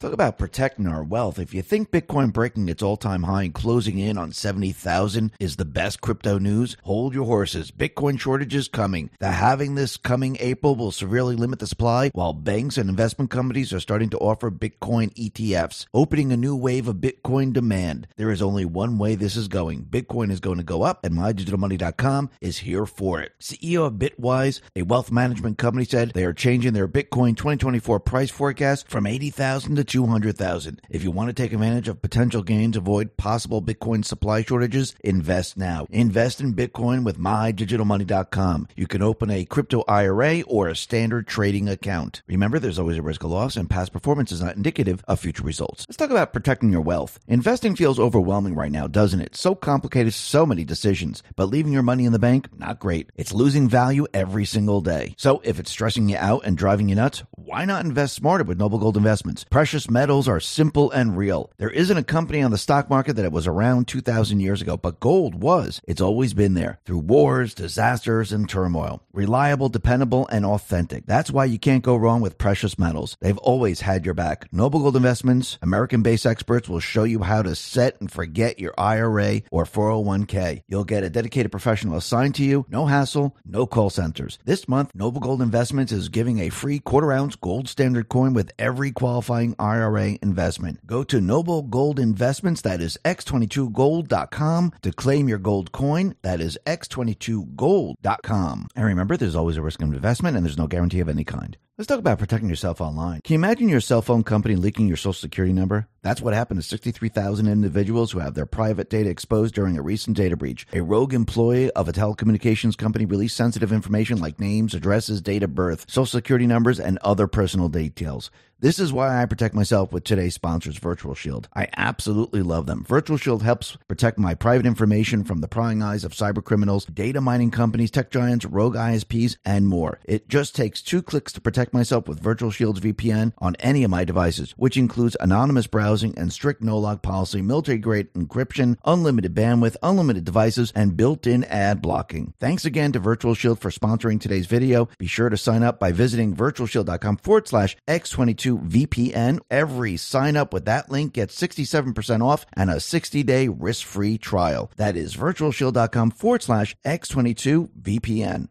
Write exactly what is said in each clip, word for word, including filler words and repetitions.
Talk about protecting our wealth. If you think Bitcoin breaking its all-time high and closing in on seventy thousand is the best crypto news, hold your horses. Bitcoin shortages coming. The halving this coming April will severely limit the supply, while banks and investment companies are starting to offer Bitcoin E T Fs, opening a new wave of Bitcoin demand. There is only one way this is going. Bitcoin is going to go up, and my digital money dot com is here for it. C E O of Bitwise, a wealth management company, said they are changing their Bitcoin twenty twenty-four price forecast from eighty thousand to two hundred thousand. If you want to take advantage of potential gains, avoid possible Bitcoin supply shortages, invest now. Invest in Bitcoin with my digital money dot com. You can open a crypto I R A or a standard trading account. Remember, there's always a risk of loss, and past performance is not indicative of future results. Let's talk about protecting your wealth. Investing feels overwhelming right now, doesn't it? So complicated, so many decisions. But leaving your money in the bank, not great. It's losing value every single day. So if it's stressing you out and driving you nuts, why not invest smarter with Noble Gold Investments? Precious metals are simple and real. There isn't a company on the stock market that it was around two thousand years ago, but gold was. It's always been there through wars, disasters, and turmoil. Reliable, dependable, and authentic. That's why you can't go wrong with precious metals. They've always had your back. Noble Gold Investments, American-based experts will show you how to set and forget your I R A or four oh one k. You'll get a dedicated professional assigned to you. No hassle, no call centers. This month, Noble Gold Investments is giving a free quarter-ounce gold standard coin with every qualifying I R A investment. Go to Noble Gold Investments, that is x twenty-two gold dot com, to claim your gold coin. That is x twenty-two gold dot com. And remember, there's always a risk of investment and there's no guarantee of any kind. Let's talk about protecting yourself online. Can you imagine your cell phone company leaking your social security number? That's what happened to sixty-three thousand individuals who have their private data exposed during a recent data breach. A rogue employee of a telecommunications company released sensitive information like names, addresses, date of birth, social security numbers, and other personal details. This is why I protect myself with today's sponsors, Virtual Shield. I absolutely love them. Virtual Shield helps protect my private information from the prying eyes of cyber criminals, data mining companies, tech giants, rogue I S Ps, and more. It just takes two clicks to protect myself with Virtual Shield's V P N on any of my devices, which includes anonymous browsing and strict no-log policy, military-grade encryption, unlimited bandwidth, unlimited devices, and built-in ad blocking. Thanks again to Virtual Shield for sponsoring today's video. Be sure to sign up by visiting virtual shield dot com forward slash x twenty-two V P N. Every sign up with that link gets sixty-seven percent off and a sixty day risk-free trial. That is virtual shield dot com forward slash x twenty-two V P N.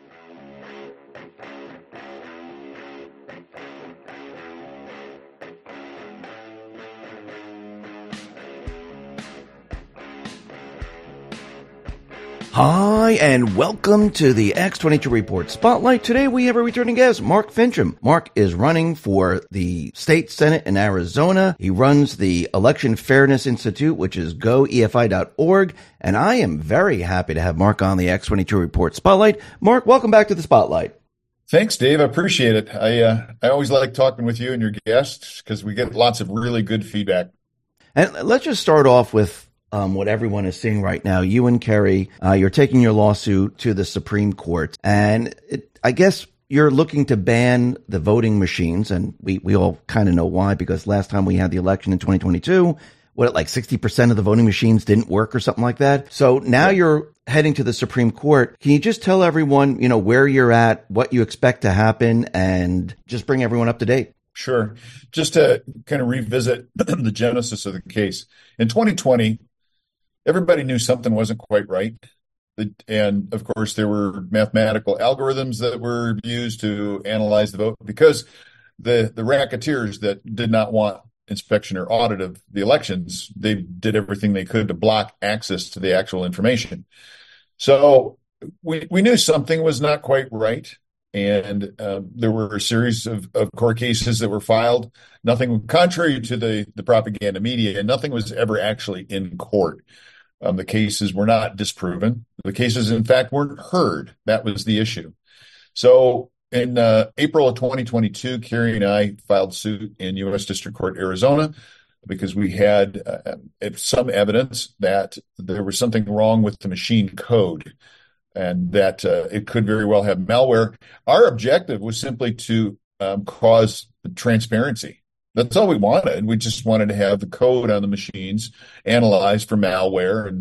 Hi, and welcome to the X twenty-two Report Spotlight. Today we have a returning guest, Mark Finchem. Mark is running for the state senate in Arizona. He runs the Election Fairness Institute, which is go E F I dot org, and I am very happy to have Mark on the X twenty-two Report Spotlight. Mark, welcome back to the Spotlight. Thanks, Dave. I appreciate it. I uh, I always like talking with you and your guests because we get lots of really good feedback. And let's just start off with Um, what everyone is seeing right now. You and Kerry, uh, you're taking your lawsuit to the Supreme Court, and it, I guess you're looking to ban the voting machines, and we, we all kind of know why, because last time we had the election in twenty twenty-two, what, like sixty percent of the voting machines didn't work or something like that. So now yeah. You're heading to the Supreme Court. Can you just tell everyone, you know, where you're at, what you expect to happen, and just bring everyone up to date? Sure. Just to kind of revisit the genesis of the case. In twenty twenty, everybody knew something wasn't quite right. And of course, there were mathematical algorithms that were used to analyze the vote because the, the racketeers that did not want inspection or audit of the elections, they did everything they could to block access to the actual information. So we, we knew something was not quite right. And uh, there were a series of, of court cases that were filed. Nothing, contrary to the, the propaganda media, nothing was ever actually in court. Um, the cases were not disproven. The cases, in fact, weren't heard. That was the issue. So in uh, April of twenty twenty-two, Kerry and I filed suit in U S District Court, Arizona, because we had uh, some evidence that there was something wrong with the machine code and that uh, it could very well have malware. Our objective was simply to um, cause transparency. That's all we wanted. We just wanted to have the code on the machines analyzed for malware and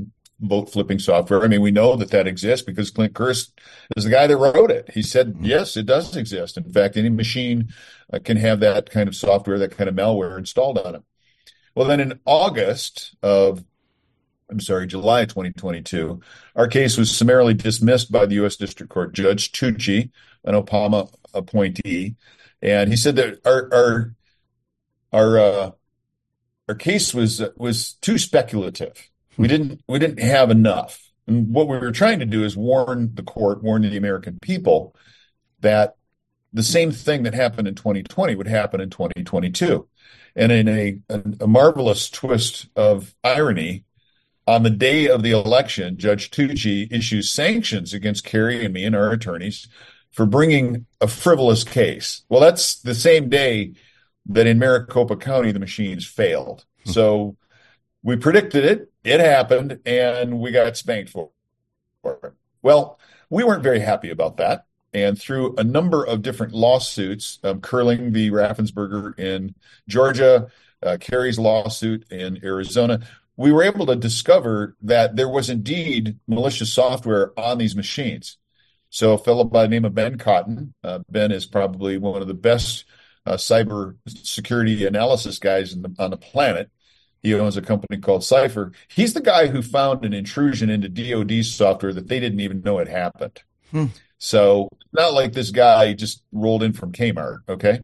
vote flipping software. I mean, we know that that exists because Clint Kurst is the guy that wrote it. He said, yes, it does exist. In fact, any machine uh, can have that kind of software, that kind of malware installed on it. Well, then in August of, I'm sorry, July twenty twenty-two, our case was summarily dismissed by the U S District Court Judge Tucci, an Obama appointee. And he said that our, our, our, uh, our case was, was too speculative. We didn't, we didn't have enough. And what we were trying to do is warn the court, warn the American people that the same thing that happened in twenty twenty would happen in twenty twenty-two. And in a, a, a marvelous twist of irony, on the day of the election, Judge Tucci issues sanctions against Kerry and me and our attorneys for bringing a frivolous case. Well, that's the same day that in Maricopa County, the machines failed. So we predicted it, it happened, and we got spanked for it. Well, we weren't very happy about that. And through a number of different lawsuits, um, Curling v. Raffensperger in Georgia, uh, Kerry's lawsuit in Arizona, we were able to discover that there was indeed malicious software on these machines. So a fellow by the name of Ben Cotton, uh, Ben is probably one of the best uh, cyber security analysis guys in the, on the planet. He owns a company called Cypher. He's the guy who found an intrusion into D O D software that they didn't even know had happened. Hmm. So not like this guy just rolled in from Kmart, okay?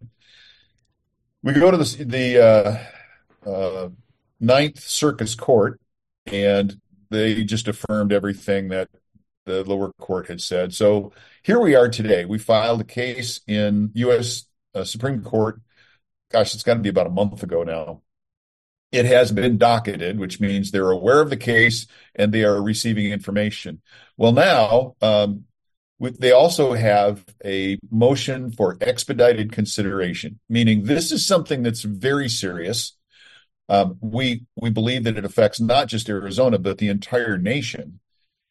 We go to the, the uh, uh, Ninth Circus Court, and they just affirmed everything that the lower court had said. So here we are today. We filed a case in U S uh, Supreme Court. Gosh, it's got to be about a month ago now. It has been docketed, which means they're aware of the case and they are receiving information. Well, now um, they also have a motion for expedited consideration, meaning this is something that's very serious. Um, we we believe that it affects not just Arizona, but the entire nation,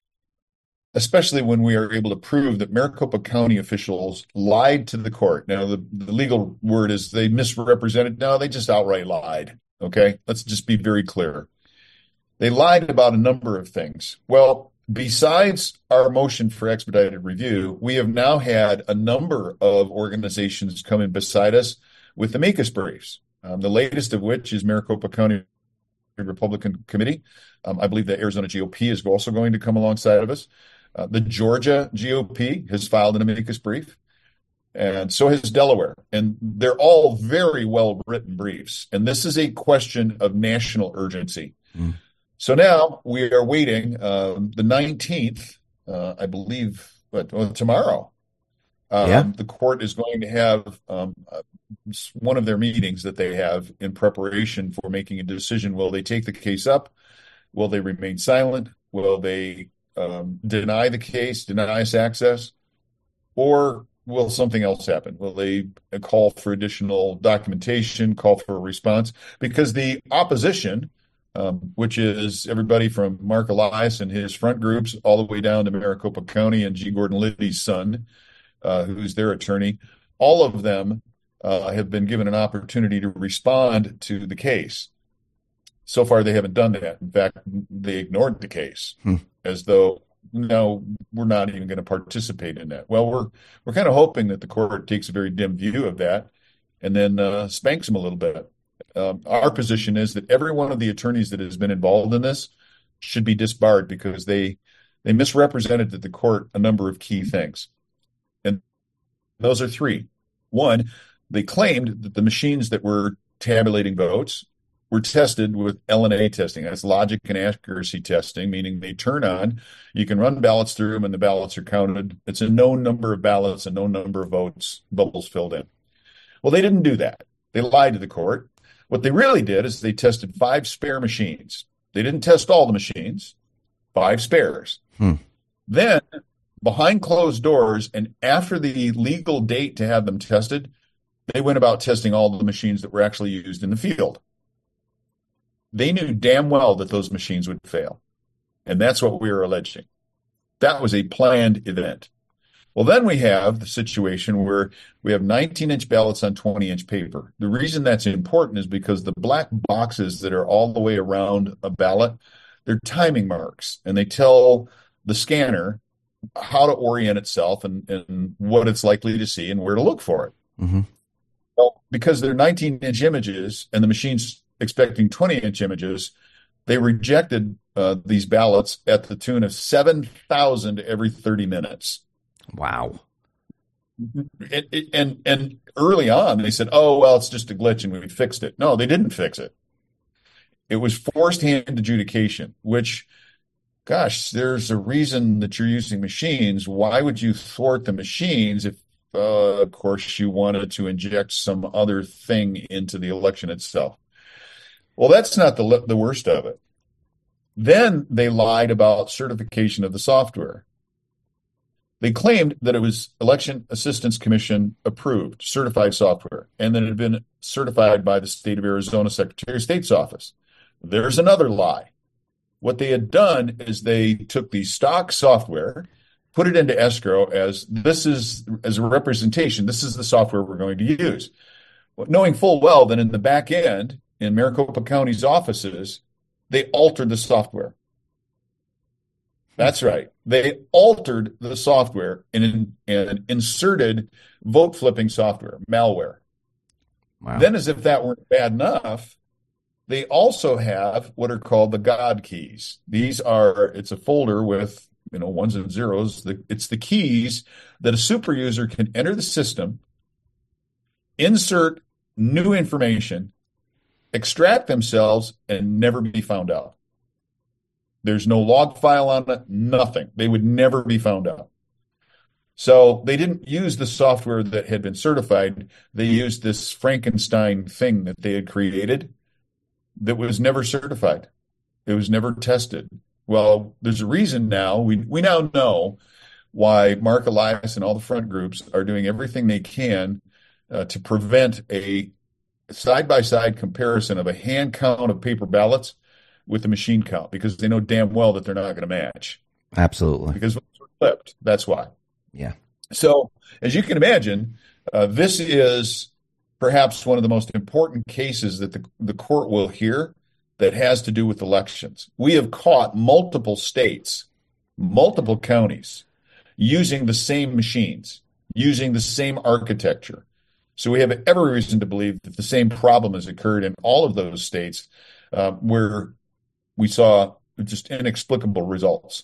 especially when we are able to prove that Maricopa County officials lied to the court. Now, the, the legal word is they misrepresented. No, they just outright lied. Okay, let's just be very clear. They lied about a number of things. Well, besides our motion for expedited review, we have now had a number of organizations come in beside us with amicus briefs. Um, the latest of which is Maricopa County Republican Committee. Um, I believe the Arizona G O P is also going to come alongside of us. Uh, the Georgia G O P has filed an amicus brief, and so has Delaware. And they're all very well-written briefs. And this is a question of national urgency. Mm. So now we are waiting um, the nineteenth, uh, I believe, but, well, tomorrow. Um, yeah. The court is going to have um, uh, one of their meetings that they have in preparation for making a decision. Will they take the case up? Will they remain silent? Will they um, deny the case, deny us access? Or will something else happen? Will they call for additional documentation, call for a response? Because the opposition, um, which is everybody from Mark Elias and his front groups all the way down to Maricopa County and G. Gordon Liddy's son, Uh, who's their attorney, all of them uh, have been given an opportunity to respond to the case. So far, they haven't done that. In fact, they ignored the case hmm. as though, no, we're not even going to participate in that. Well, we're we're kind of hoping that the court takes a very dim view of that and then uh, spanks them a little bit. Um, our position is that every one of the attorneys that has been involved in this should be disbarred because they they misrepresented to the court a number of key things. And those are three. One, they claimed that the machines that were tabulating votes were tested with L N A testing. That's logic and accuracy testing, meaning they turn on, you can run ballots through them and the ballots are counted. It's a known number of ballots, a known number of votes, bubbles filled in. Well, they didn't do that. They lied to the court. What they really did is they tested five spare machines. They didn't test all the machines, five spares. Hmm. Then, behind closed doors and after the legal date to have them tested, they went about testing all the machines that were actually used in the field. They knew damn well that those machines would fail. And that's what we were alleging. That was a planned event. Well, then we have the situation where we have nineteen-inch ballots on twenty-inch paper. The reason that's important is because the black boxes that are all the way around a ballot, they're timing marks, and they tell the scanner how to orient itself and, and what it's likely to see and where to look for it. Mm-hmm. Well, because they're nineteen-inch images and the machine's expecting twenty-inch images, they rejected uh, these ballots at the tune of seven thousand every thirty minutes. Wow. It, it, and and early on, they said, oh, well, it's just a glitch and we fixed it. No, they didn't fix it. It was forced hand adjudication, which, gosh, there's a reason that you're using machines. Why would you thwart the machines if, uh, of course, you wanted to inject some other thing into the election itself? Well, that's not the the worst of it. Then they lied about certification of the software. They claimed that it was Election Assistance Commission approved, certified software, and that it had been certified by the state of Arizona Secretary of State's office. There's another lie. What they had done is they took the stock software, put it into escrow as this is as a representation. This is the software we're going to use, knowing full well that in the back end, in Maricopa County's offices, they altered the software. That's right. They altered the software and, and inserted vote flipping software, malware. Wow. Then, as if that weren't bad enough, they also have what are called the God keys. These are, it's a folder with, you know, ones and zeros. The, it's the keys that a super user can enter the system, insert new information, extract themselves, and never be found out. There's no log file on it, nothing. They would never be found out. So they didn't use the software that had been certified. They used this Frankenstein thing that they had created that was never certified. It was never tested. Well, there's a reason now. We we now know why Mark Elias and all the front groups are doing everything they can uh, to prevent a side-by-side comparison of a hand count of paper ballots with the machine count, because they know damn well that they're not going to match. Absolutely. Because they're flipped. That's why. Yeah. So, as you can imagine, uh, this is perhaps one of the most important cases that the, the court will hear that has to do with elections. We have caught multiple states, multiple counties using the same machines, using the same architecture. So we have every reason to believe that the same problem has occurred in all of those states uh, where we saw just inexplicable results.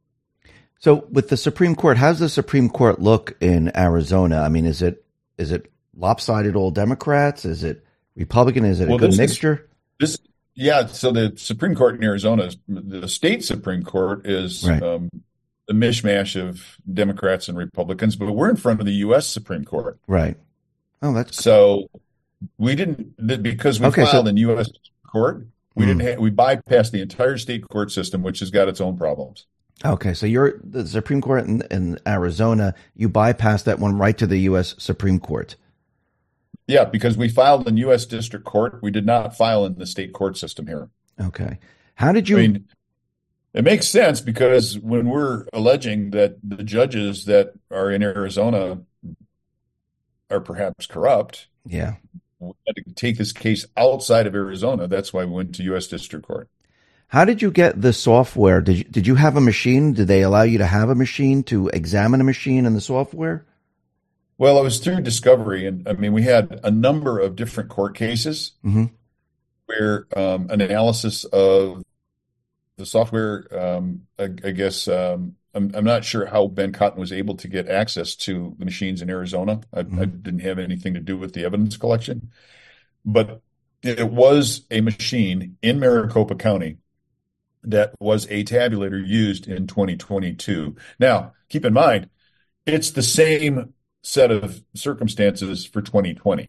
So with the Supreme Court, how does the Supreme Court look in Arizona? I mean, is it is it lopsided all Democrats? Is it Republican? Is it a well, good mixture? Is, this, yeah, so the Supreme Court in Arizona, the state Supreme Court is right. um, a mishmash of Democrats and Republicans, but we're in front of the U S Supreme Court. Right. Oh, that's so we didn't because we okay, filed so, in U S court. We mm. didn't. Ha- we bypassed the entire state court system, which has got its own problems. Okay, so you're the Supreme Court in, in Arizona. You bypassed that one right to the U S Supreme Court. Yeah, because we filed in U S District Court. We did not file in the state court system here. Okay, how did you? I mean, it makes sense because when we're alleging that the judges that are in Arizona are perhaps corrupt, yeah, we had to take this case outside of Arizona. That's why we went to U S District Court. How did you get the software? Did you, did you have a machine? Did they allow you to have a machine to examine a machine and the software? Well, it was through discovery. And I mean, we had a number of different court cases mm-hmm. where um, an analysis of the software, um, I, I guess, um, I'm, I'm not sure how Ben Cotton was able to get access to the machines in Arizona. I, mm-hmm. I didn't have anything to do with the evidence collection. But it was a machine in Maricopa County that was a tabulator used in twenty twenty-two. Now, keep in mind, it's the same set of circumstances for twenty twenty.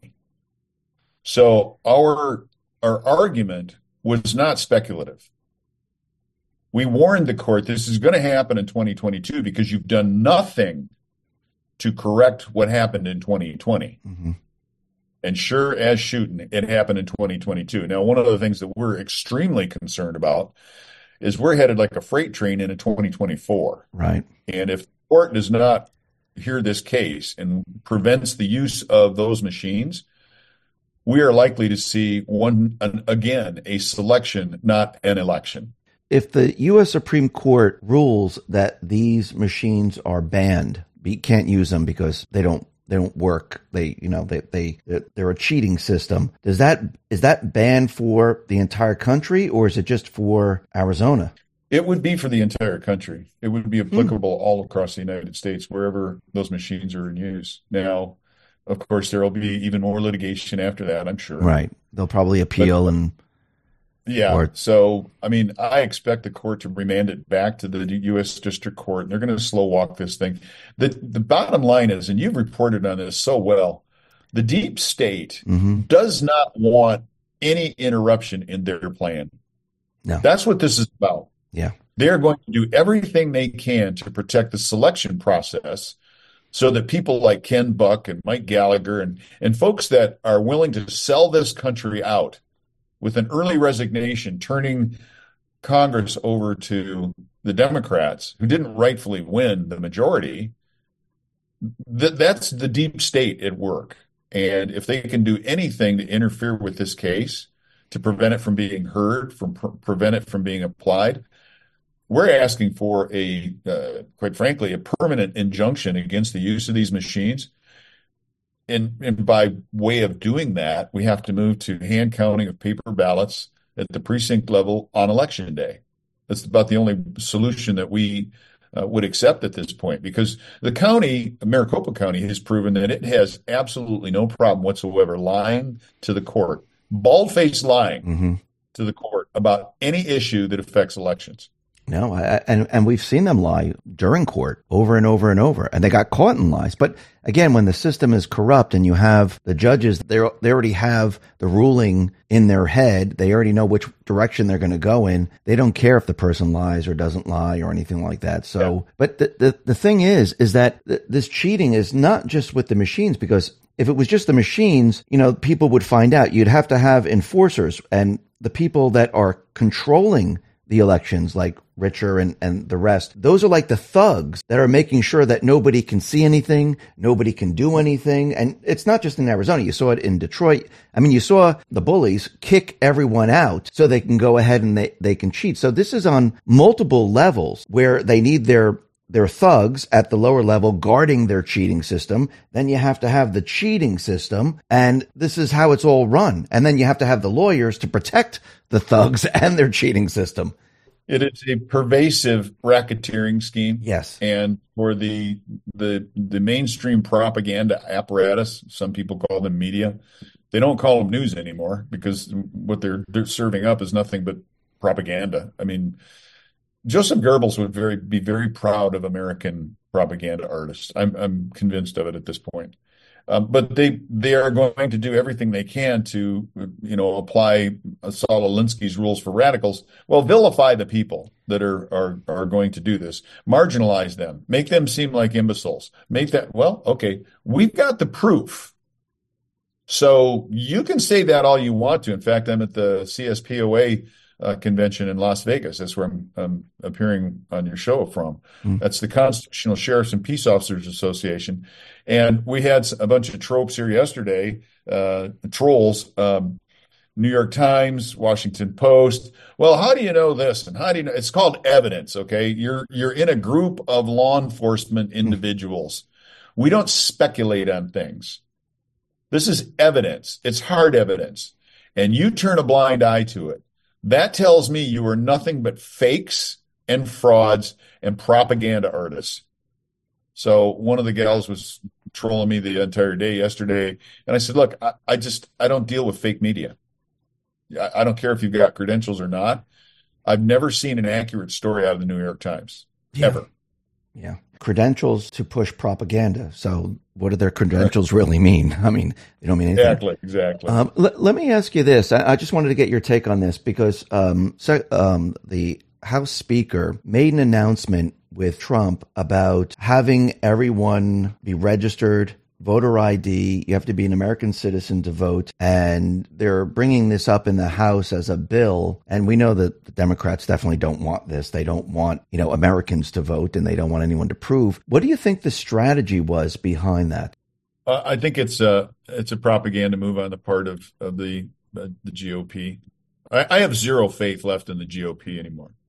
So our our argument was not speculative. We warned the court this is going to happen in twenty twenty-two because you've done nothing to correct what happened in twenty twenty. Mm-hmm. And sure as shooting, it happened in twenty twenty-two. Now, one of the things that we're extremely concerned about is we're headed like a freight train into twenty twenty-four. Right. And if the court does not hear this case and prevents the use of those machines, we are likely to see one an, again a selection, not an election. if the U S Supreme Court rules that these machines are banned, you can't use them because they don't they don't work. They, you know, they they they're a cheating system. Does that is that ban for the entire country, or is it just for Arizona? It would be for the entire country. It would be applicable hmm. all across the United States, wherever those machines are in use. Now, of course, there will be even more litigation after that, I'm sure. Right. They'll probably appeal but, and. Yeah. Or, so, I mean, I expect the court to remand it back to the U S District Court, and they're going to slow walk this thing. The the bottom line is, and you've reported on this so well, the deep state mm-hmm. does not want any interruption in their plan. No. That's what this is about. Yeah. They're going to do everything they can to protect the selection process so that people like Ken Buck and Mike Gallagher and, and folks that are willing to sell this country out with an early resignation, turning Congress over to the Democrats, who didn't rightfully win the majority, th- that's the deep state at work. And if they can do anything to interfere with this case, to prevent it from being heard, from pre- prevent it from being applied, we're asking for a, uh, quite frankly, a permanent injunction against the use of these machines. And, and by way of doing that, we have to move to hand counting of paper ballots at the precinct level on election day. That's about the only solution that we uh, would accept at this point, because the county, Maricopa County, has proven that it has absolutely no problem whatsoever lying to the court, bald-faced lying mm-hmm. to the court about any issue that affects elections. No, I, and and we've seen them lie during court over and over and over, and they got caught in lies. But again, when the system is corrupt and you have the judges, they they already have the ruling in their head. They already know which direction they're going to go in. They don't care if the person lies or doesn't lie or anything like that. So, yeah. But the, the the thing is, is that th- this cheating is not just with the machines, because if it was just the machines, you know, people would find out. You'd have to have enforcers, and the people that are controlling the elections, like Richer and, and the rest, those are like the thugs that are making sure that nobody can see anything, nobody can do anything. And it's not just in Arizona. You saw it in Detroit. I mean, you saw the bullies kick everyone out so they can go ahead and they, they can cheat. So this is on multiple levels where they need their their thugs at the lower level guarding their cheating system. Then you have to have the cheating system, and this is how it's all run. And then you have to have the lawyers to protect the thugs and their cheating system. It is a pervasive racketeering scheme. Yes. And for the the the mainstream propaganda apparatus, some people call them media. They don't call them news anymore, because what they're they're serving up is nothing but propaganda. I mean, Joseph Goebbels would very be very proud of American propaganda artists. I'm I'm convinced of it at this point. Um, but they they are going to do everything they can to, you know, apply Saul Alinsky's rules for radicals. Well, vilify the people that are are are going to do this, marginalize them, make them seem like imbeciles. Make that well, okay, we've got the proof. So you can say that all you want to. In fact, I'm at the C S P O A Uh, convention in Las Vegas. That's where I'm, I'm appearing on your show from. Mm. That's the Constitutional Sheriffs and Peace Officers Association. And we had a bunch of tropes here yesterday, uh, trolls, um, New York Times, Washington Post. Well, how do you know this? And how do you know? It's called evidence, okay? You're, you're in a group of law enforcement individuals. Mm. We don't speculate on things. This is evidence. It's hard evidence. And you turn a blind eye to it. That tells me you are nothing but fakes and frauds and propaganda artists. So one of the gals was trolling me the entire day yesterday. And I said, look, I, I just, I don't deal with fake media. I, I don't care if you've got credentials or not. I've never seen an accurate story out of the New York Times, yeah. ever. Yeah. Credentials to push propaganda. So what do their credentials really mean? I mean, they don't mean anything. Exactly, exactly. Um, l- let me ask you this. I-, I just wanted to get your take on this, because um, so, um, the House Speaker made an announcement with Trump about having everyone be registered, voter I D. You have to be an American citizen to vote. And they're bringing this up in the House as a bill. And we know that the Democrats definitely don't want this. They don't want, you know, Americans to vote, and they don't want anyone to prove. What do you think the strategy was behind that? Uh, I think it's a, it's a propaganda move on the part of, of the, uh, the G O P. I, I have zero faith left in the G O P anymore.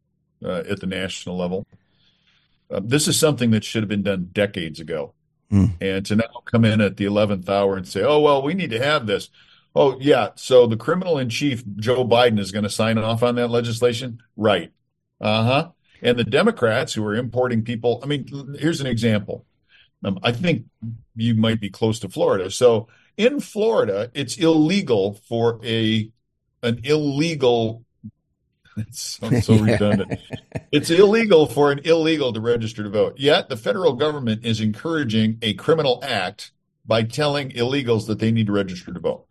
uh, at the national level. Uh, this is something that should have been done decades ago. Mm. And to now come in at the eleventh hour and say, oh, well, we need to have this. Oh, yeah. So the criminal in chief, Joe Biden, is going to sign off on that legislation? Right. Uh-huh. And the Democrats who are importing people. I mean, here's an example. Um, I think you might be close to Florida. So in Florida, it's illegal for a an illegal. It sounds so redundant. It's illegal for an illegal to register to vote. Yet the federal government is encouraging a criminal act by telling illegals that they need to register to vote.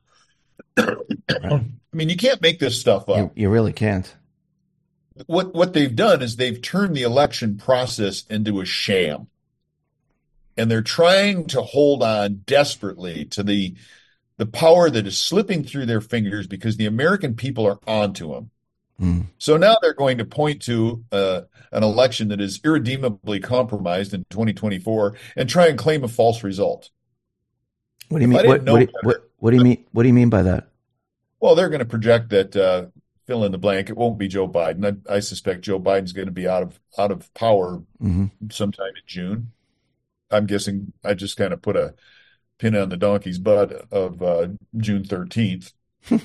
I mean, you can't make this stuff up. You, you really can't. What what they've done is they've turned the election process into a sham. And they're trying to hold on desperately to the the power that is slipping through their fingers because the American people are onto them. Mm. So now they're going to point to uh, an election that is irredeemably compromised in twenty twenty-four and try and claim a false result. What do you mean? What, what, do you, what, what do you mean? What do you mean by that? Well, they're going to project that uh, fill in the blank. It won't be Joe Biden. I, I suspect Joe Biden's going to be out of out of power mm-hmm. sometime in June. I'm guessing I just kind of put a pin on the donkey's butt of uh, June thirteenth.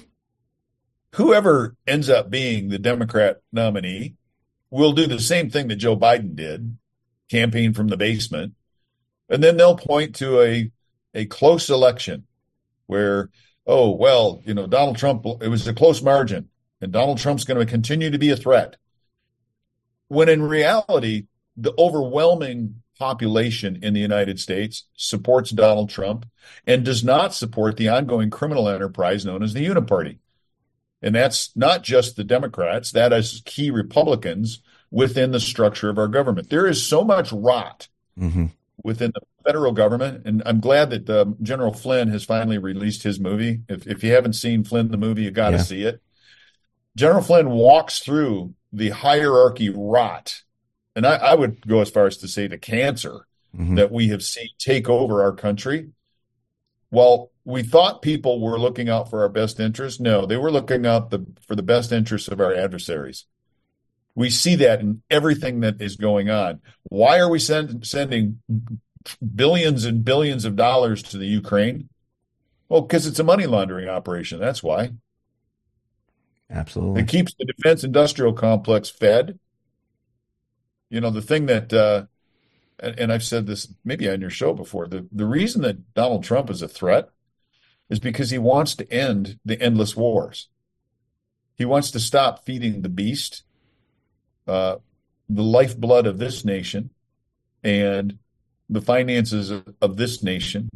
Whoever ends up being the Democrat nominee will do the same thing that Joe Biden did, campaign from the basement, and then they'll point to a a close election where, oh, well, you know, Donald Trump, it was a close margin, and Donald Trump's going to continue to be a threat. When in reality, the overwhelming population in the United States supports Donald Trump and does not support the ongoing criminal enterprise known as the Uniparty. And that's not just the Democrats, that is key Republicans within the structure of our government. There is so much rot mm-hmm. within the federal government, and I'm glad that uh, General Flynn has finally released his movie. If, if you haven't seen Flynn, the movie, you got to yeah. see it. General Flynn walks through the hierarchy rot, and I, I would go as far as to say the cancer mm-hmm. that we have seen take over our country. Well, we thought people were looking out for our best interests. No, they were looking out the, for the best interests of our adversaries. We see that in everything that is going on. Why are we send, sending billions and billions of dollars to the Ukraine? Well, because it's a money laundering operation. That's why. Absolutely. It keeps the defense industrial complex fed. You know, the thing that, uh, and, and I've said this maybe on your show before, the, the reason that Donald Trump is a threat is because he wants to end the endless wars. He wants to stop feeding the beast, uh, the lifeblood of this nation, and the finances of, of this nation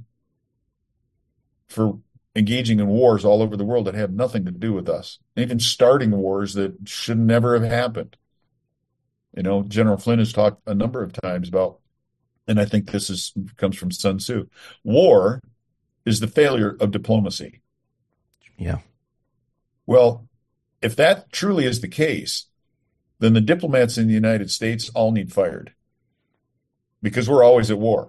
for engaging in wars all over the world that have nothing to do with us, even starting wars that should never have happened. You know, General Flynn has talked a number of times about, and I think this is comes from Sun Tzu, war is the failure of diplomacy. Yeah. Well, if that truly is the case, then the diplomats in the United States all need fired because we're always at war.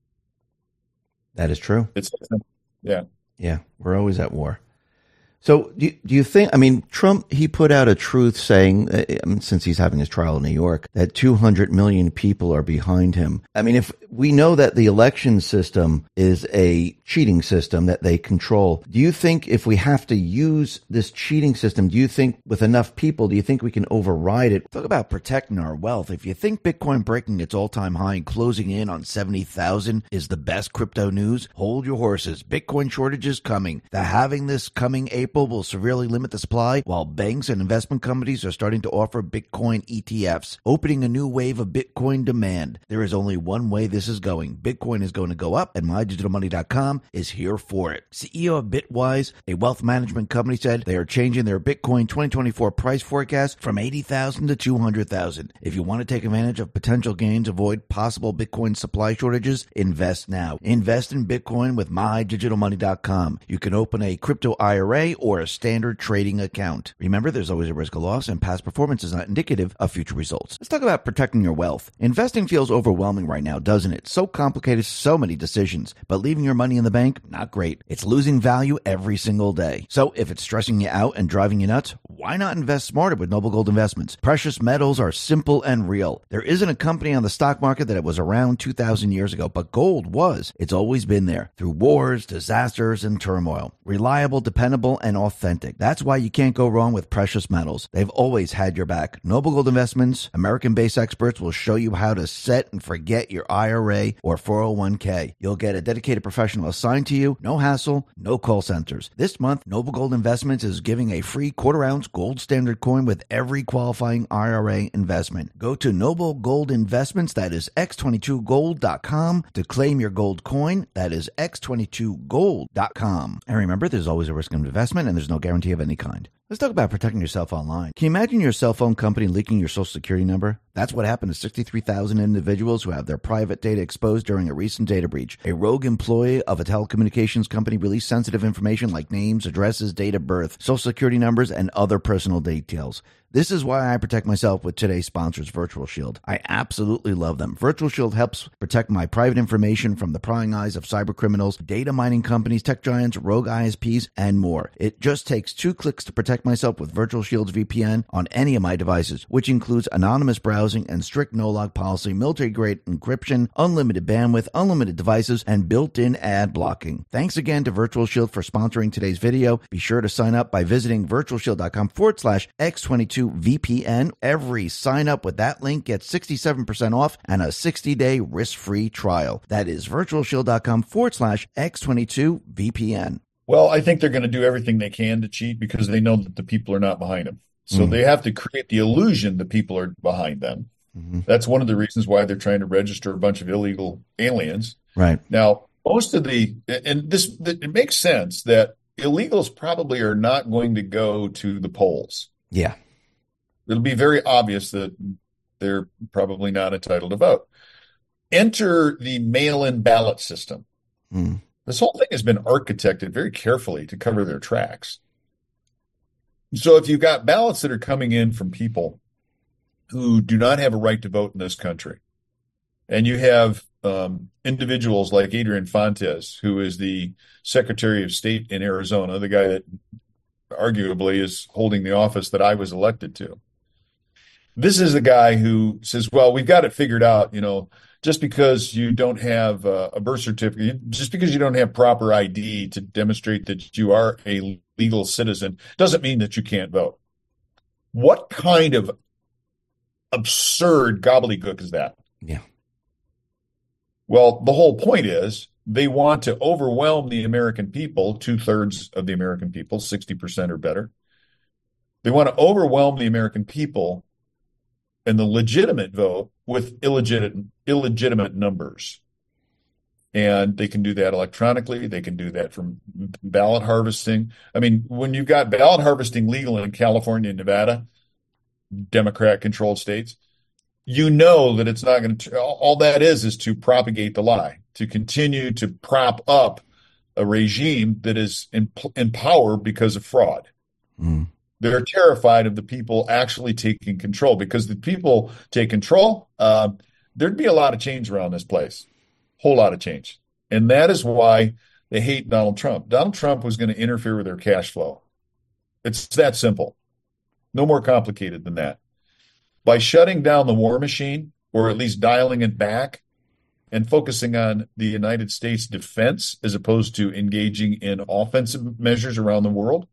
That is true. It's yeah. Yeah, we're always at war. So do you, do you think, I mean, Trump, he put out a truth saying, uh, I mean, since he's having his trial in New York, that two hundred million people are behind him. I mean, if we know that the election system is a cheating system that they control, do you think if we have to use this cheating system, do you think with enough people, do you think we can override it? Talk about protecting our wealth. If you think Bitcoin breaking its all-time high and closing in on seventy thousand is the best crypto news, hold your horses. Bitcoin shortages coming. The halving this coming April will severely limit the supply, while banks and investment companies are starting to offer Bitcoin E T Fs, opening a new wave of Bitcoin demand. There is only one way this is going. Bitcoin is going to go up, and my digital money dot com is here for it. C E O of Bitwise, a wealth management company, said they are changing their Bitcoin twenty twenty-four price forecast from eighty thousand to two hundred thousand. If you want to take advantage of potential gains, avoid possible Bitcoin supply shortages, invest now. Invest in Bitcoin with my digital money dot com. You can open a crypto I R A or a standard trading account. Remember, there's always a risk of loss, and past performance is not indicative of future results. Let's talk about protecting your wealth. Investing feels overwhelming right now, doesn't it? So complicated, so many decisions. But leaving your money in the bank, not great. It's losing value every single day. So if it's stressing you out and driving you nuts, why not invest smarter with Noble Gold Investments? Precious metals are simple and real. There isn't a company on the stock market that was around two thousand years ago, but gold was. It's always been there through wars, disasters, and turmoil. Reliable, dependable, and authentic. That's why you can't go wrong with precious metals. They've always had your back. Noble Gold Investments, American-based experts will show you how to set and forget your I R A or four oh one k. You'll get a dedicated professional assigned to you, no hassle, no call centers. This month, Noble Gold Investments is giving a free quarter-ounce gold standard coin with every qualifying I R A investment. Go to Noble Gold Investments, that is x twenty-two gold dot com, to claim your gold coin. That is x twenty-two gold dot com. And remember, there's always a risk of investment, and there's no guarantee of any kind. Let's talk about protecting yourself online. Can you imagine your cell phone company leaking your social security number? That's what happened to sixty-three thousand individuals who have their private data exposed during a recent data breach. A rogue employee of a telecommunications company released sensitive information like names, addresses, date of birth, social security numbers, and other personal details. This is why I protect myself with today's sponsors, Virtual Shield. I absolutely love them. Virtual Shield helps protect my private information from the prying eyes of cyber criminals, data mining companies, tech giants, rogue I S Ps, and more. It just takes two clicks to protect myself with Virtual Shield's V P N on any of my devices, which includes anonymous browsing and strict no-log policy, military-grade encryption, unlimited bandwidth, unlimited devices, and built-in ad blocking. Thanks again to Virtual Shield for sponsoring today's video. Be sure to sign up by visiting virtualshield.com forward slash x22 V P N. Every sign up with that link gets sixty-seven percent off and a sixty day risk-free trial. That is virtualshield.com forward slash x22 V P N. Well, I think they're going to do everything they can to cheat because they know that the people are not behind them. So mm-hmm. they have to create the illusion that people are behind them. Mm-hmm. That's one of the reasons why they're trying to register a bunch of illegal aliens. Right. Now, most of the, and this, it makes sense that illegals probably are not going to go to the polls. Yeah. It'll be very obvious that they're probably not entitled to vote. Enter the mail-in ballot system. Mm. This whole thing has been architected very carefully to cover their tracks. So if you've got ballots that are coming in from people who do not have a right to vote in this country, and you have um, individuals like Adrian Fontes, who is the Secretary of State in Arizona, the guy that arguably is holding the office that I was elected to. This is the guy who says, well, we've got it figured out, you know, just because you don't have uh, a birth certificate, just because you don't have proper I D to demonstrate that you are a legal citizen, doesn't mean that you can't vote. What kind of absurd gobbledygook is that? Yeah. Well, the whole point is they want to overwhelm the American people, two-thirds of the American people, sixty percent or better. They want to overwhelm the American people and the legitimate vote with illegitimate illegitimate numbers. And they can do that electronically. They can do that from ballot harvesting. I mean, when you've got ballot harvesting legal in California and Nevada, Democrat-controlled states, you know that it's not going to, all that is is to propagate the lie, to continue to prop up a regime that is in, in power because of fraud. Mm. They're terrified of the people actually taking control, because the people take control, uh, there'd be a lot of change around this place, whole lot of change. And that is why they hate Donald Trump. Donald Trump was going to interfere with their cash flow. It's that simple. No more complicated than that. By shutting down the war machine, or at least dialing it back and focusing on the United States defense as opposed to engaging in offensive measures around the world,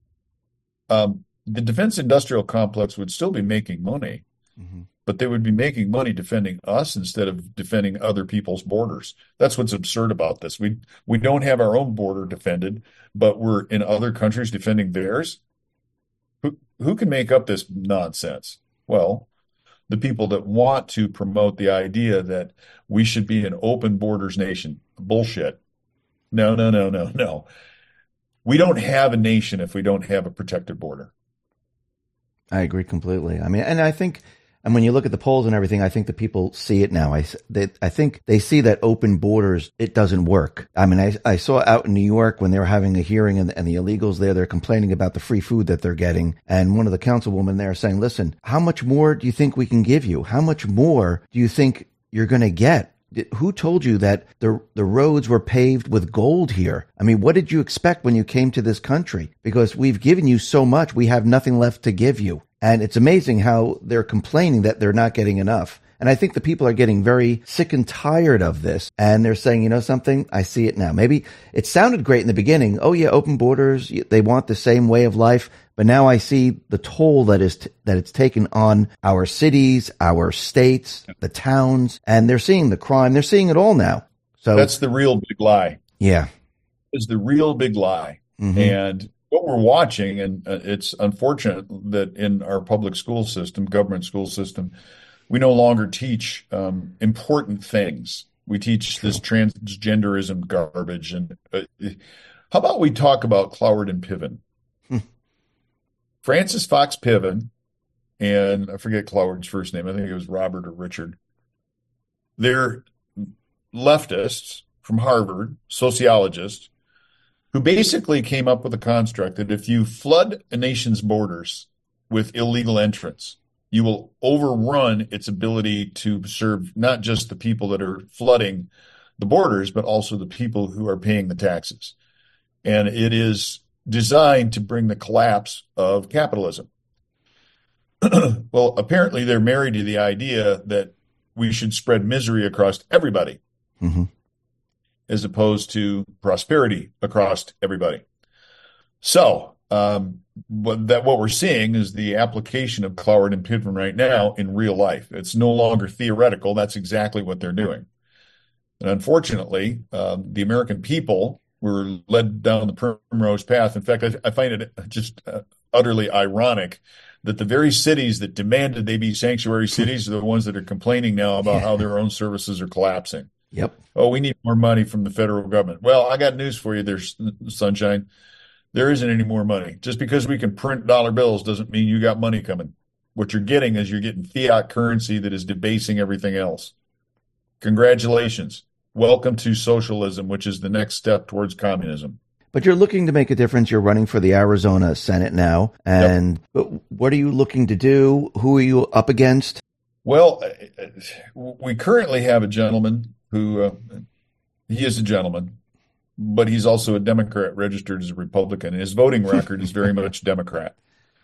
Um, the defense industrial complex would still be making money, mm-hmm. but they would be making money defending us instead of defending other people's borders. That's what's absurd about this. We we don't have our own border defended, but we're in other countries defending theirs. Who who can make up this nonsense? Well, the people that want to promote the idea that we should be an open borders nation. Bullshit. No, no, no, no, no. We don't have a nation if we don't have a protected border. I agree completely. I mean, and I think And when you look at the polls and everything, I think the people see it now. I, they, I think they see that open borders, it doesn't work. I mean, I, I saw out in New York when they were having a hearing and, and the illegals there, they're complaining about the free food that they're getting. And one of the councilwomen there saying, listen, how much more do you think we can give you? How much more do you think you're going to get? Who told you that the the roads were paved with gold here? I mean, what did you expect when you came to this country? Because we've given you so much, we have nothing left to give you. And it's amazing how they're complaining that they're not getting enough. And I think the people are getting very sick and tired of this. And they're saying, you know something? I see it now. Maybe it sounded great in the beginning. Oh, yeah, open borders. They want the same way of life. But now I see the toll that is t- that it's taken on our cities, our states, the towns, and they're seeing the crime. They're seeing it all now. So that's the real big lie. Yeah. Is the real big lie. Mm-hmm. And what we're watching, and uh, it's unfortunate that in our public school system, government school system, we no longer teach um, important things. We teach True. This transgenderism garbage. And uh, how about we talk about Cloward and Piven? Francis Fox Piven, and I forget Cloward's first name. I think it was Robert or Richard. They're leftists from Harvard, sociologists, who basically came up with a construct that if you flood a nation's borders with illegal entrants, you will overrun its ability to serve not just the people that are flooding the borders, but also the people who are paying the taxes. And it is designed to bring the collapse of capitalism. Well, apparently they're married to the idea that we should spread misery across everybody, mm-hmm. as opposed to prosperity across everybody. So um, what, that what we're seeing is the application of Cloward and Piven right now in real life. It's no longer theoretical. That's exactly what they're doing. And unfortunately, um, the American people were led down the primrose path. In fact, I, I find it just uh, utterly ironic that the very cities that demanded they be sanctuary cities are the ones that are complaining now about how their own services are collapsing. Yep. Oh, we need more money from the federal government. Well, I got news for you there, Sunshine. There isn't any more money. Just because we can print dollar bills doesn't mean you got money coming. What you're getting is you're getting fiat currency that is debasing everything else. Congratulations. Welcome to socialism, which is the next step towards communism. But you're looking to make a difference. You're running for the Arizona Senate now. And yep. What are you looking to do? Who are you up against? Well, we currently have a gentleman who, uh, he is a gentleman, but he's also a Democrat registered as a Republican. And his voting record is very much Democrat.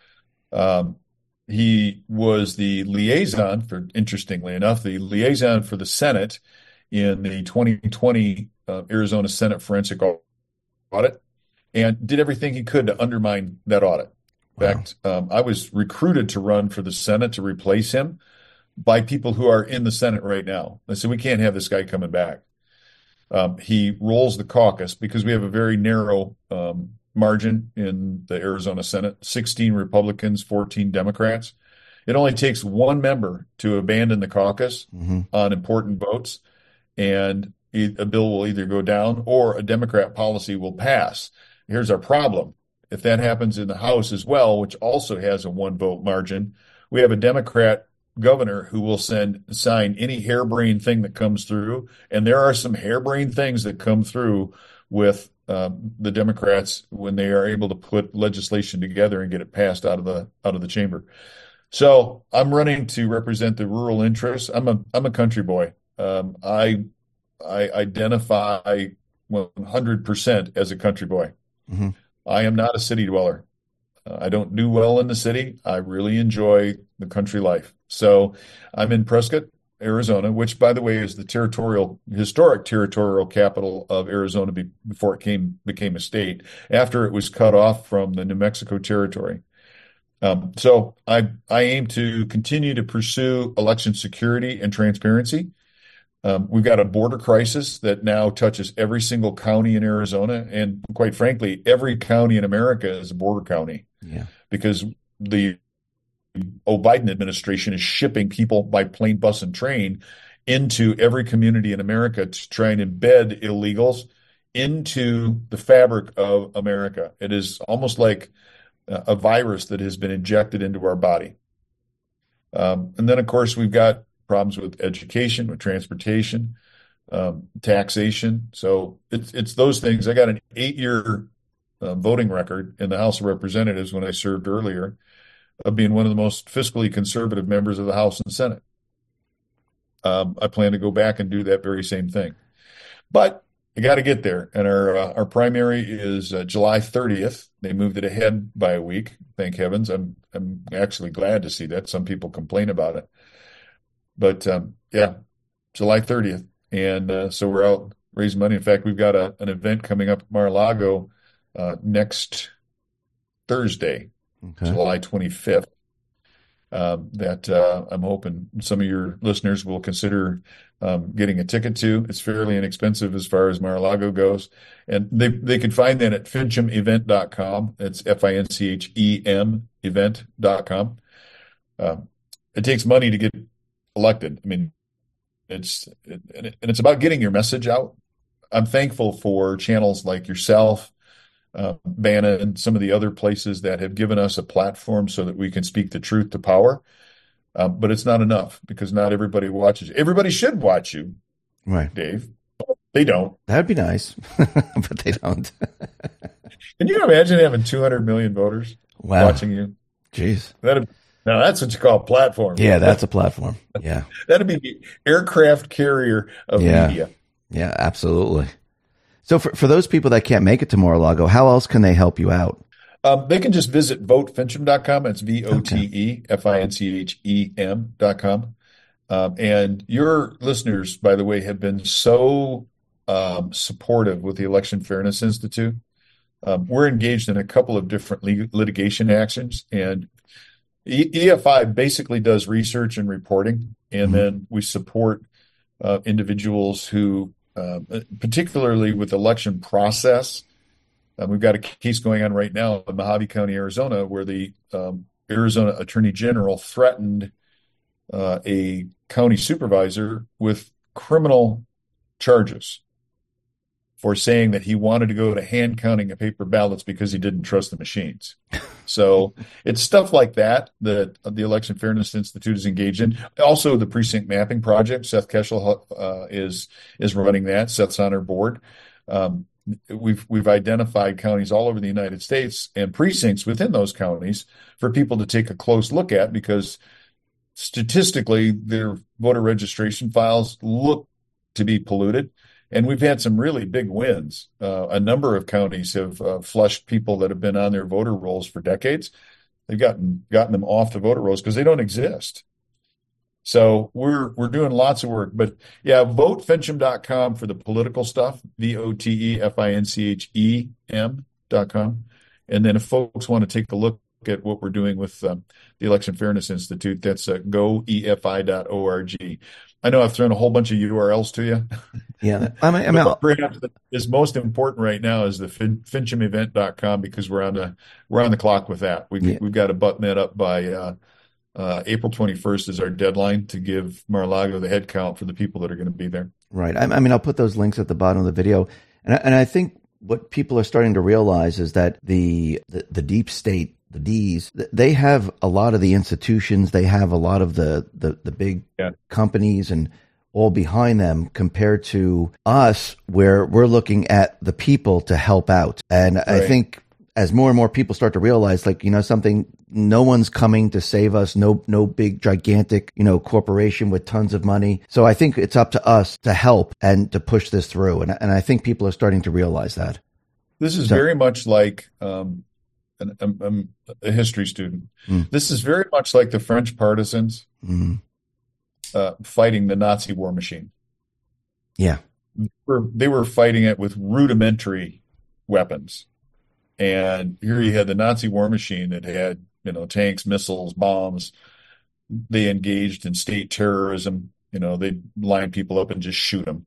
Um, he was the liaison for, interestingly enough, the liaison for the Senate in the twenty twenty uh, Arizona Senate forensic audit, and did everything he could to undermine that audit. In wow. fact, um, I was recruited to run for the Senate to replace him by people who are in the Senate right now. I said, we can't have this guy coming back. Um, he rolls the caucus because we have a very narrow um, margin in the Arizona Senate, sixteen Republicans, fourteen Democrats. It only takes one member to abandon the caucus mm-hmm. on important votes, and a bill will either go down or a Democrat policy will pass. Here's our problem. If that happens in the House as well, which also has a one vote margin, we have a Democrat governor who will send sign any harebrained thing that comes through. And there are some harebrained things that come through with um, the Democrats when they are able to put legislation together and get it passed out of the out of the chamber. So I'm running to represent the rural interests. I'm a I'm a country boy. Um, I I identify one hundred percent as a country boy. Mm-hmm. I am not a city dweller. Uh, I don't do well in the city. I really enjoy the country life. So I'm in Prescott, Arizona, which, by the way, is the territorial, historic territorial capital of Arizona be, before it came became a state, after it was cut off from the New Mexico territory. Um, so I I aim to continue to pursue election security and transparency. Um, we've got a border crisis that now touches every single county in Arizona. And quite frankly, every county in America is a border county. Yeah. Because the Biden administration is shipping people by plane, bus, and train into every community in America to try and embed illegals into the fabric of America. It is almost like a virus that has been injected into our body. Um, and then, of course, we've got problems with education, with transportation, um, taxation. So it's it's those things. I got an eight-year uh, voting record in the House of Representatives when I served earlier of being one of the most fiscally conservative members of the House and Senate. Um, I plan to go back and do that very same thing. But I got to get there. And our uh, our primary is uh, July thirtieth. They moved it ahead by a week. Thank heavens. I'm I'm actually glad to see that. Some people complain about it. But um, yeah, July thirtieth. And uh, so we're out raising money. In fact, we've got a, an event coming up at Mar-a-Lago uh, next Thursday, okay. July twenty-fifth. Um, that uh, I'm hoping some of your listeners will consider um, getting a ticket to. It's fairly inexpensive as far as Mar-a-Lago goes. And they they can find that at finchem event dot com. It's F I N C H E M event dot com. Uh, it takes money to get elected. I mean, it's it, and it's about getting your message out. I'm thankful for channels like yourself, Uh, Bannon, and some of the other places that have given us a platform so that we can speak the truth to power. Um, but it's not enough because not everybody watches. Everybody should watch you, right, Dave. They don't. That'd be nice, but they don't. Can you imagine having two hundred million voters wow. watching you? Jeez. That'd, now that's what you call a platform. Yeah, that's a platform. Yeah. That'd be the aircraft carrier of yeah. media. Yeah, absolutely. So for, for those people that can't make it to Mar-a-Lago, how else can they help you out? Um, they can just visit vote finchem dot com. It's V O T E F I N C H E M dot com. Um, and your listeners, by the way, have been so um, supportive with the Election Fairness Institute. Um, we're engaged in a couple of different lit- litigation actions, and e- EFI basically does research and reporting, and mm-hmm. then we support uh, individuals who Uh, particularly with election process. Uh, we've got a case going on right now in Mojave County, Arizona, where the um, Arizona Attorney General threatened uh, a county supervisor with criminal charges for saying that he wanted to go to hand counting of paper ballots because he didn't trust the machines. So it's stuff like that that the Election Fairness Institute is engaged in. Also, the precinct mapping project, Seth Keshel uh, is is running that. Seth's on our board. Um, we've we've identified counties all over the United States and precincts within those counties for people to take a close look at because statistically their voter registration files look to be polluted. And we've had some really big wins. Uh, a number of counties have uh, flushed people that have been on their voter rolls for decades. They've gotten gotten them off the voter rolls because they don't exist. So we're we're doing lots of work. But yeah, vote finchem dot com for the political stuff. V O T E F I N C H E M dot com. And then if folks want to take a look at what we're doing with um, the Election Fairness Institute, that's uh, go E F I dot org. I know I've thrown a whole bunch of U R Ls to you. Yeah, I mean, I mean perhaps is most important right now is the fin- finchem event dot com because we're on the we're on the clock with that. We've yeah. we've got to button that up by uh, uh, April twenty-first is our deadline to give Mar-a-Lago the head count for the people that are going to be there. Right. I, I mean, I'll put those links at the bottom of the video, and I, and I think what people are starting to realize is that the the, the deep state. The D's, they have a lot of the institutions, they have a lot of the, the, the big yeah. companies and all behind them compared to us where we're looking at the people to help out. And right. I think as more and more people start to realize, like, you know, something, no one's coming to save us, no, no big gigantic, you know, corporation with tons of money. So I think it's up to us to help and to push this through. And, and I think people are starting to realize that. This is so, very much like, um, And I'm, I'm a history student. Mm. This is very much like the French partisans mm. uh, fighting the Nazi war machine. Yeah. They were, they were fighting it with rudimentary weapons. And here you had the Nazi war machine that had, you know, tanks, missiles, bombs. They engaged in state terrorism. You know, they'd line people up and just shoot them.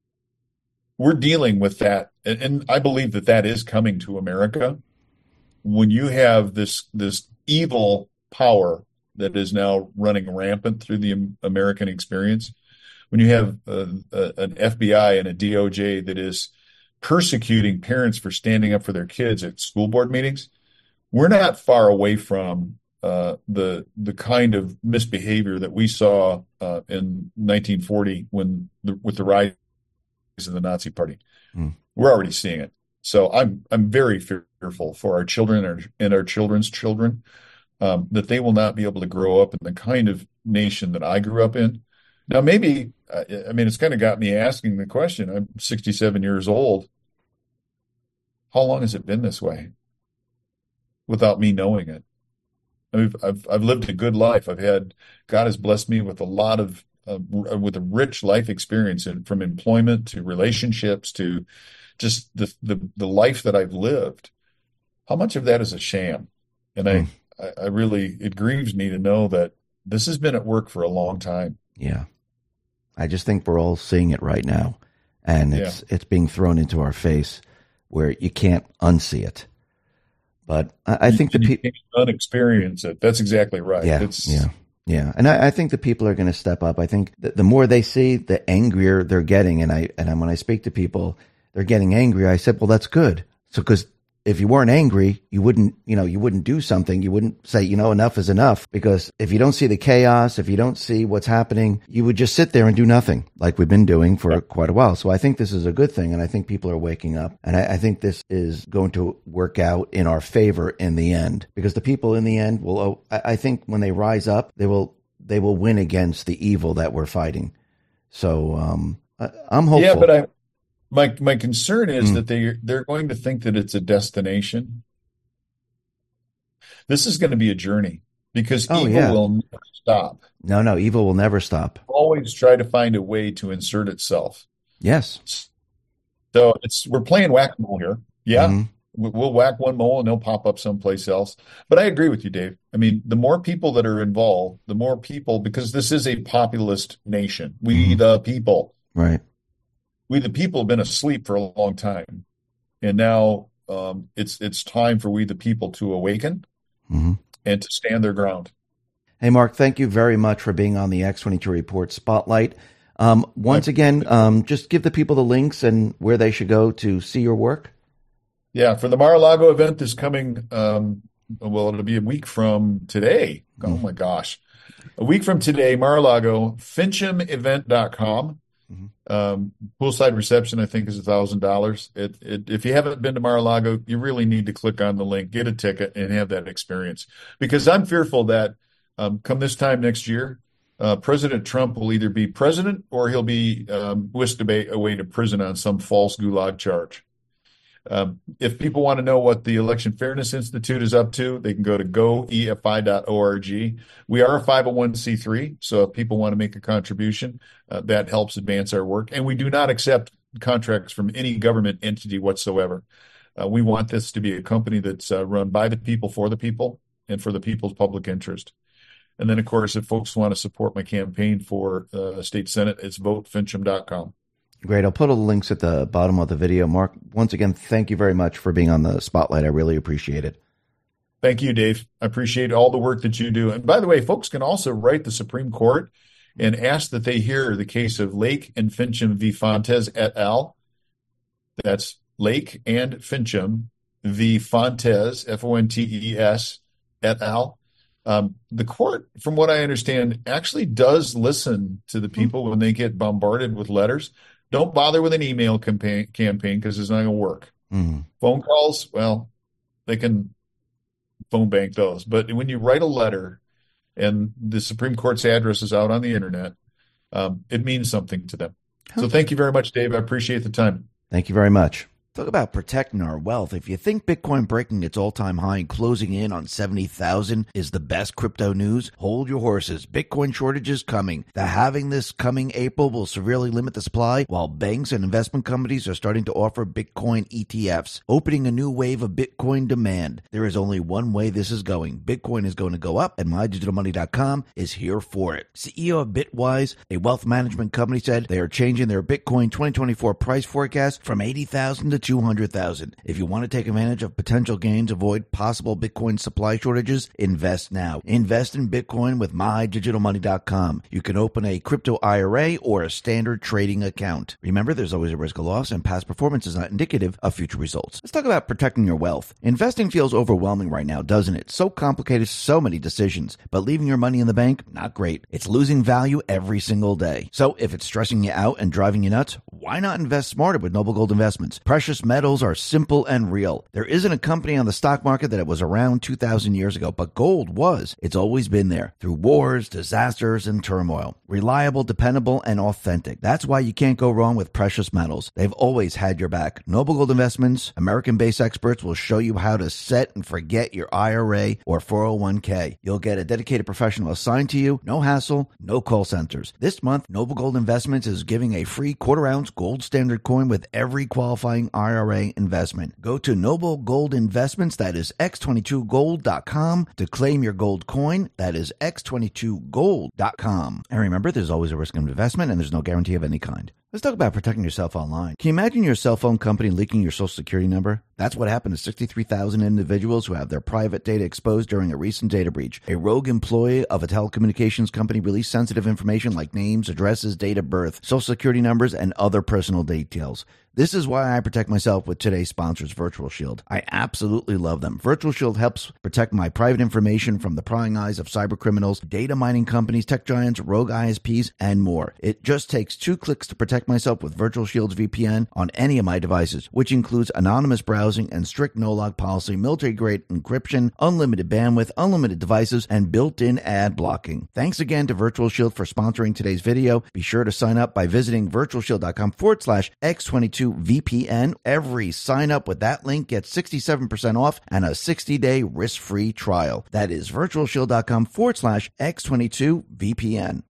We're dealing with that. And, and I believe that that is coming to America. When you have this this evil power that is now running rampant through the American experience, when you have a, a, an F B I and a D O J that is persecuting parents for standing up for their kids at school board meetings, we're not far away from uh, the the kind of misbehavior that we saw uh, in nineteen forty when the, with the rise of the Nazi Party. Mm. We're already seeing it. So I'm I'm very fearful for our children and our, and our children's children, um, that they will not be able to grow up in the kind of nation that I grew up in. Now, maybe, I mean, it's kind of got me asking the question. I'm sixty-seven years old. How long has it been this way without me knowing it? I mean, I've I've lived a good life. I've had, God has blessed me with a lot of, uh, with a rich life experience, and from employment to relationships to just the, the, the life that I've lived. How much of that is a sham? And mm. I, I really, it grieves me to know that this has been at work for a long time. Yeah. I just think we're all seeing it right now, and it's yeah. it's being thrown into our face where you can't unsee it. But I, I think the people unexperience it. That's exactly right. Yeah, it's, yeah, yeah. And I, I think the people are going to step up. I think the, the more they see, the angrier they're getting. And I and when I speak to people, they're getting angry. I said, well, that's good. So because if you weren't angry, you wouldn't, you know, you wouldn't do something. You wouldn't say, you know, enough is enough. Because if you don't see the chaos, if you don't see what's happening, you would just sit there and do nothing like we've been doing for quite a while. So I think this is a good thing. And I think people are waking up. And I, I think this is going to work out in our favor in the end, because the people in the end will, I, I think when they rise up, they will, they will win against the evil that we're fighting. So um, I, I'm hopeful. Yeah, but I, My my concern is mm. that they they're going to think that it's a destination. This is going to be a journey, because oh, evil yeah. will never stop. No, no, evil will never stop. Always try to find a way to insert itself. Yes. So it's we're playing whack-a-mole here. Yeah, mm-hmm. we'll whack one mole and they'll pop up someplace else. But I agree with you, Dave. I mean, the more people that are involved, the more people, because this is a populist nation. We mm-hmm. the people. Right. We, the people, have been asleep for a long time, and now um, it's it's time for we, the people, to awaken mm-hmm. and to stand their ground. Hey, Mark, thank you very much for being on the X twenty-two Report Spotlight. Um, once again, um, just give the people the links and where they should go to see your work. Yeah, for the Mar-a-Lago event this coming, um, well, it'll be a week from today. Mm-hmm. Oh, my gosh. A week from today, Mar-a-Lago, fincham event dot com. Mm-hmm. Um, poolside reception, I think, is a thousand dollars. It, it, if you haven't been to Mar-a-Lago, you really need to click on the link, get a ticket, and have that experience. Because I'm fearful that um, come this time next year, uh, President Trump will either be president or he'll be um, whisked away to prison on some false gulag charge. Um, if people want to know what the Election Fairness Institute is up to, they can go to go e f i dot org. We are a five oh one c three, so if people want to make a contribution, uh, that helps advance our work. And we do not accept contracts from any government entity whatsoever. Uh, we want this to be a company that's uh, run by the people, for the people, and for the people's public interest. And then, of course, if folks want to support my campaign for uh, state senate, it's vote fincham dot com. Great. I'll put all the links at the bottom of the video. Mark, once again, thank you very much for being on the spotlight. I really appreciate it. Thank you, Dave. I appreciate all the work that you do. And by the way, folks can also write the Supreme Court and ask that they hear the case of Lake and Fincham v. Fontes et al. That's Lake and Fincham v. Fontes, F O N T E S, et al. Um, the court, from what I understand, actually does listen to the people when they get bombarded with letters. Don't bother with an email campaign campaign because it's not going to work. Mm. Phone calls, well, they can phone bank those. But when you write a letter and the Supreme Court's address is out on the internet, um, it means something to them. Huh. So thank you very much, Dave. I appreciate the time. Thank you very much. Talk about protecting our wealth. If you think Bitcoin breaking its all-time high and closing in on seventy thousand is the best crypto news, hold your horses. Bitcoin shortages coming. The halving this coming April will severely limit the supply, while banks and investment companies are starting to offer Bitcoin E T Fs, opening a new wave of Bitcoin demand. There is only one way this is going. Bitcoin is going to go up, and my digital money dot com is here for it. C E O of Bitwise, a wealth management company, said they are changing their Bitcoin twenty twenty-four price forecast from eighty thousand to two hundred thousand. If you want to take advantage of potential gains, avoid possible Bitcoin supply shortages, invest now. Invest in Bitcoin with my digital money dot com. You can open a crypto I R A or a standard trading account. Remember, there's always a risk of loss, and past performance is not indicative of future results. Let's talk about protecting your wealth. Investing feels overwhelming right now, doesn't it? So complicated, so many decisions. But leaving your money in the bank, not great. It's losing value every single day. So if it's stressing you out and driving you nuts, why not invest smarter with Noble Gold Investments? Precious metals are simple and real. There isn't a company on the stock market that was around two thousand years ago, but gold was. It's always been there through wars, disasters, and turmoil. Reliable, dependable, and authentic. That's why you can't go wrong with precious metals. They've always had your back. Noble Gold Investments, American-based experts will show you how to set and forget your I R A or four oh one k. You'll get a dedicated professional assigned to you, no hassle, no call centers. This month, Noble Gold Investments is giving a free quarter-ounce gold standard coin with every qualifying I R A investment. Go to Noble Gold Investments, that is x twenty-two gold dot com, to claim your gold coin. That is x twenty-two gold dot com. And remember, there's always a risk of investment, and there's no guarantee of any kind. Let's talk about protecting yourself online. Can you imagine your cell phone company leaking your social security number? That's what happened to sixty-three thousand individuals who have their private data exposed during a recent data breach. A rogue employee of a telecommunications company released sensitive information like names, addresses, date of birth, social security numbers, and other personal details. This is why I protect myself with today's sponsors, Virtual Shield. I absolutely love them. Virtual Shield helps protect my private information from the prying eyes of cyber criminals, data mining companies, tech giants, rogue I S Ps, and more. It just takes two clicks to protect myself with Virtual Shield's V P N on any of my devices, which includes anonymous browsing and strict no-log policy, military-grade encryption, unlimited bandwidth, unlimited devices, and built-in ad blocking. Thanks again to Virtual Shield for sponsoring today's video. Be sure to sign up by visiting virtualshield.com forward slash x22 VPN. Every sign up with that link gets sixty-seven percent off and a sixty day risk-free trial. That is virtualshield.com forward slash x22 VPN.